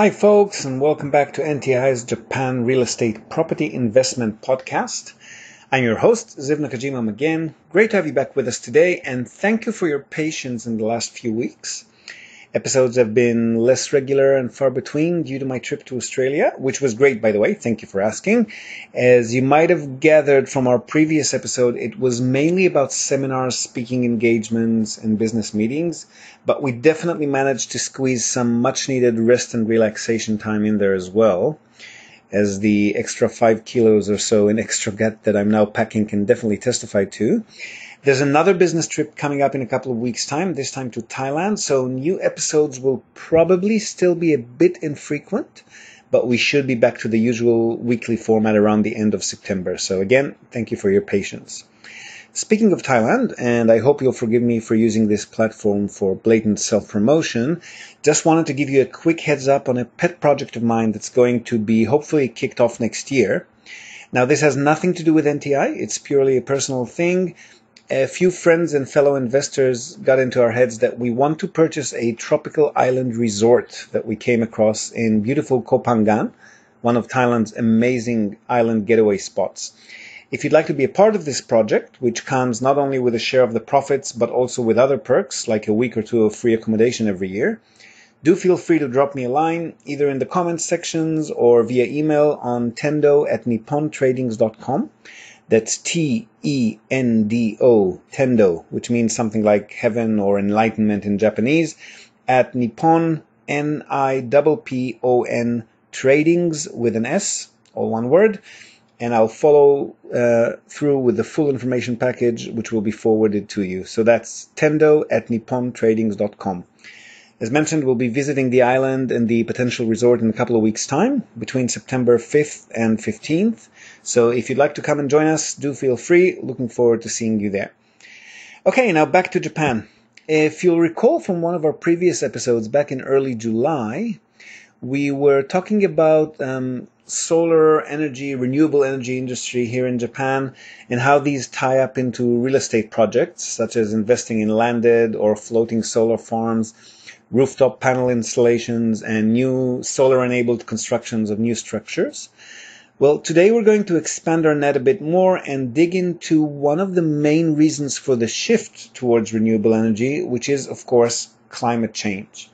Hi, folks, and welcome back to NTI's Japan Real Estate Property Investment Podcast. I'm your host, Ziv Nakajima again. Great to have you back with us today, and thank you for your patience in the last few weeks. Episodes have been less regular and far between due to my trip to Australia, which was great, by the way. Thank you for asking. As you might have gathered from our previous episode, it was mainly about seminars, speaking engagements, and business meetings, but we definitely managed to squeeze some much-needed rest and relaxation time in there as well, as the extra 5 kilos or so in extra gut that I'm now packing can definitely testify to. There's another business trip coming up in a couple of weeks' time, this time to Thailand, so new episodes will probably still be a bit infrequent, but we should be back to the usual weekly format around the end of September. So again, thank you for your patience. Speaking of Thailand, and I hope you'll forgive me for using this platform for blatant self-promotion, just wanted to give you a quick heads up on a pet project of mine that's going to be hopefully kicked off next year. Now, this has nothing to do with NTI. It's purely a personal thing. A few friends and fellow investors got into our heads that we want to purchase a tropical island resort that we came across in beautiful Koh Phangan, one of Thailand's amazing island getaway spots. If you'd like to be a part of this project, which comes not only with a share of the profits, but also with other perks, like a week or two of free accommodation every year, do feel free to drop me a line, either in the comments sections or via email on tendo@nippontradings.com. That's Tendo, Tendo, which means something like heaven or enlightenment in Japanese, at Nippon, Nippon, Tradings with an S, all one word. And I'll follow through with the full information package, which will be forwarded to you. So that's tendo@nippontradings.com. As mentioned, we'll be visiting the island and the potential resort in a couple of weeks' time, between September 5th and 15th. So if you'd like to come and join us, do feel free. Looking forward to seeing you there. Okay, now back to Japan. If you'll recall from one of our previous episodes back in early July, we were talking about solar energy, renewable energy industry here in Japan, and how these tie up into real estate projects, such as investing in landed or floating solar farms, rooftop panel installations, and new solar-enabled constructions of new structures. Well, today we're going to expand our net a bit more and dig into one of the main reasons for the shift towards renewable energy, which is, of course, climate change.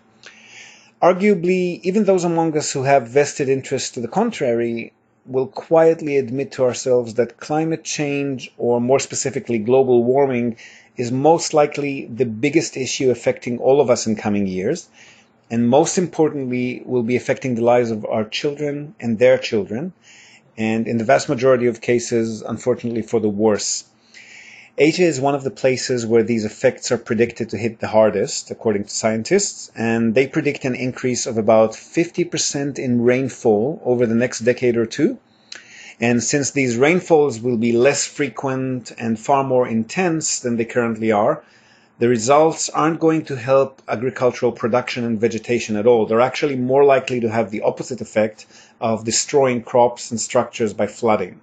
Arguably, even those among us who have vested interests to the contrary will quietly admit to ourselves that climate change, or more specifically global warming, is most likely the biggest issue affecting all of us in coming years, and most importantly will be affecting the lives of our children and their children, and in the vast majority of cases, unfortunately, for the worse. Asia is one of the places where these effects are predicted to hit the hardest, according to scientists, and they predict an increase of about 50% in rainfall over the next decade or two. And since these rainfalls will be less frequent and far more intense than they currently are, the results aren't going to help agricultural production and vegetation at all. They're actually more likely to have the opposite effect of destroying crops and structures by flooding.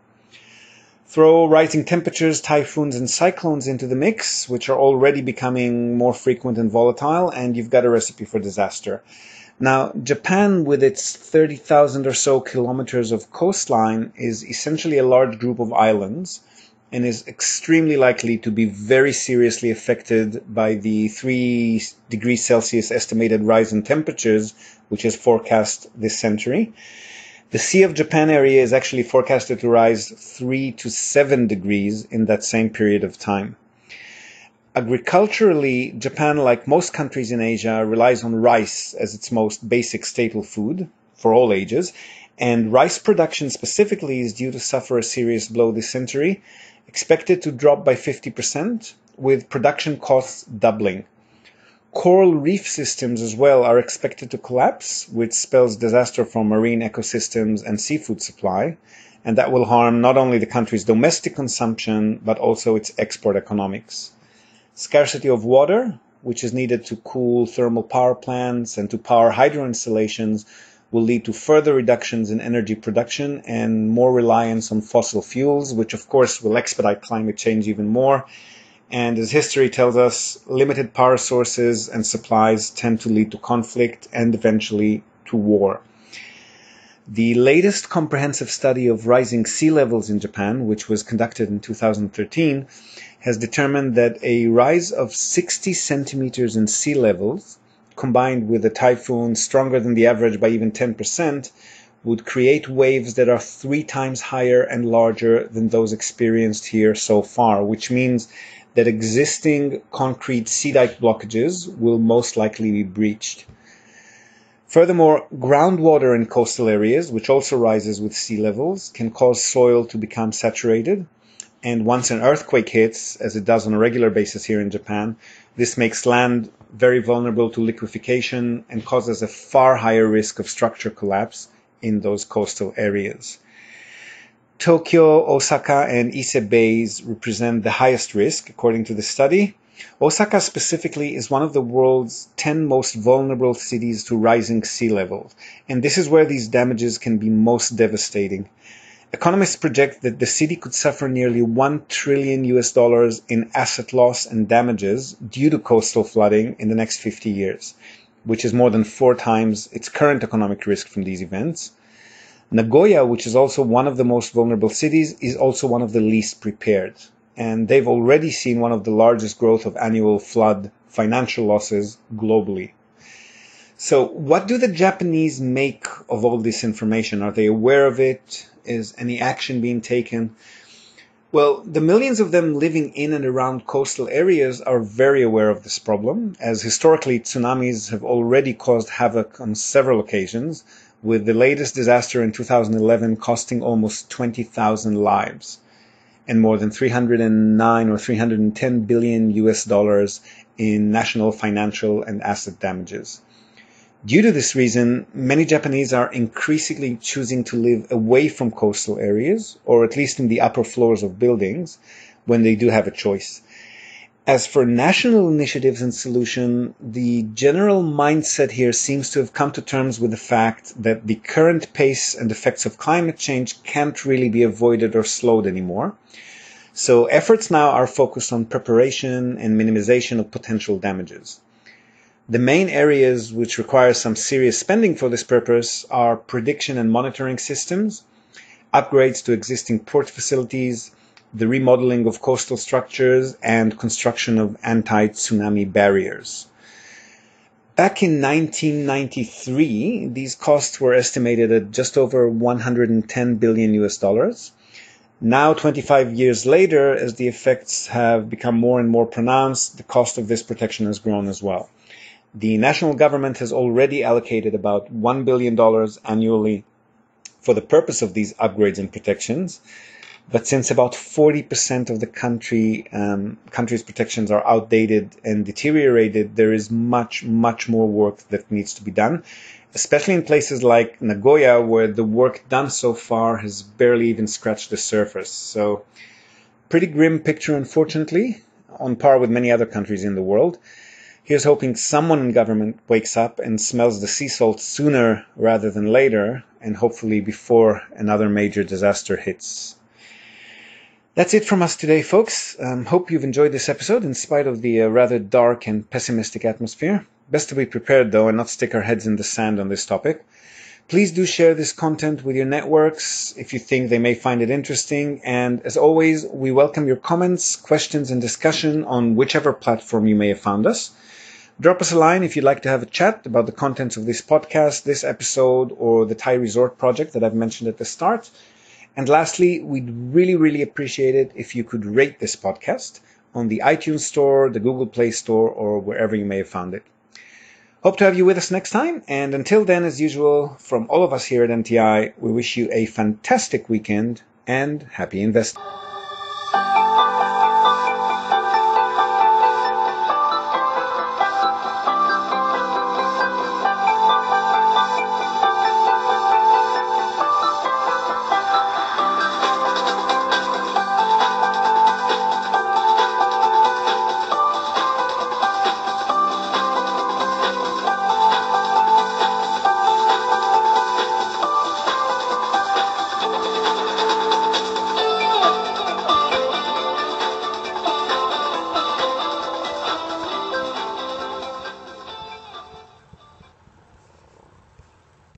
Throw rising temperatures, typhoons, and cyclones into the mix, which are already becoming more frequent and volatile, and you've got a recipe for disaster. Now, Japan, with its 30,000 or so kilometers of coastline, is essentially a large group of islands and is extremely likely to be very seriously affected by the 3 degrees Celsius estimated rise in temperatures, which is forecast this century. The Sea of Japan area is actually forecasted to rise 3 to 7 degrees in that same period of time. Agriculturally, Japan, like most countries in Asia, relies on rice as its most basic staple food for all ages, and rice production specifically is due to suffer a serious blow this century, expected to drop by 50%, with production costs doubling. Coral reef systems as well are expected to collapse, which spells disaster for marine ecosystems and seafood supply, and that will harm not only the country's domestic consumption, but also its export economics. Scarcity of water, which is needed to cool thermal power plants and to power hydro installations, will lead to further reductions in energy production and more reliance on fossil fuels, which of course will expedite climate change even more. And as history tells us, limited power sources and supplies tend to lead to conflict and eventually to war. The latest comprehensive study of rising sea levels in Japan, which was conducted in 2013, has determined that a rise of 60 centimeters in sea levels, combined with a typhoon stronger than the average by even 10%, would create waves that are 3 times higher and larger than those experienced here so far, which means that existing concrete sea dike blockages will most likely be breached. Furthermore, groundwater in coastal areas, which also rises with sea levels, can cause soil to become saturated. And once an earthquake hits, as it does on a regular basis here in Japan, this makes land very vulnerable to liquefaction and causes a far higher risk of structure collapse in those coastal areas. Tokyo, Osaka, and Ise bays represent the highest risk, according to the study. Osaka specifically is one of the world's 10 most vulnerable cities to rising sea levels, and this is where these damages can be most devastating. Economists project that the city could suffer nearly $1 trillion in asset loss and damages due to coastal flooding in the next 50 years, which is more than 4 times its current economic risk from these events. Nagoya, which is also one of the most vulnerable cities, is also one of the least prepared. And they've already seen one of the largest growth of annual flood financial losses globally. So what do the Japanese make of all this information? Are they aware of it? Is any action being taken? Well, the millions of them living in and around coastal areas are very aware of this problem, as historically tsunamis have already caused havoc on several occasions, with the latest disaster in 2011 costing almost 20,000 lives and more than 309 or 310 billion US dollars in national financial and asset damages. Due to this reason, many Japanese are increasingly choosing to live away from coastal areas, or at least in the upper floors of buildings, when they do have a choice. As for national initiatives and solution, the general mindset here seems to have come to terms with the fact that the current pace and effects of climate change can't really be avoided or slowed anymore. So efforts now are focused on preparation and minimization of potential damages. The main areas which require some serious spending for this purpose are prediction and monitoring systems, upgrades to existing port facilities, the remodeling of coastal structures, and construction of anti-tsunami barriers. Back in 1993, these costs were estimated at just over 110 billion US dollars. Now, 25 years later, as the effects have become more and more pronounced, the cost of this protection has grown as well. The national government has already allocated about $1 billion annually for the purpose of these upgrades and protections. But since about 40% of the country's protections are outdated and deteriorated, there is much more work that needs to be done, especially in places like Nagoya, where the work done so far has barely even scratched the surface. So, pretty grim picture, unfortunately, on par with many other countries in the world. Here's hoping someone in government wakes up and smells the sea salt sooner rather than later, and hopefully before another major disaster hits. That's it from us today, folks. Hope you've enjoyed this episode in spite of the rather dark and pessimistic atmosphere. Best to be prepared, though, and not stick our heads in the sand on this topic. Please do share this content with your networks if you think they may find it interesting. And as always, we welcome your comments, questions, and discussion on whichever platform you may have found us. Drop us a line if you'd like to have a chat about the contents of this podcast, this episode, or the Thai resort project that I've mentioned at the start. And lastly, we'd really appreciate it if you could rate this podcast on the iTunes Store, the Google Play Store, or wherever you may have found it. Hope to have you with us next time. And until then, as usual, from all of us here at NTI, we wish you a fantastic weekend and happy investing.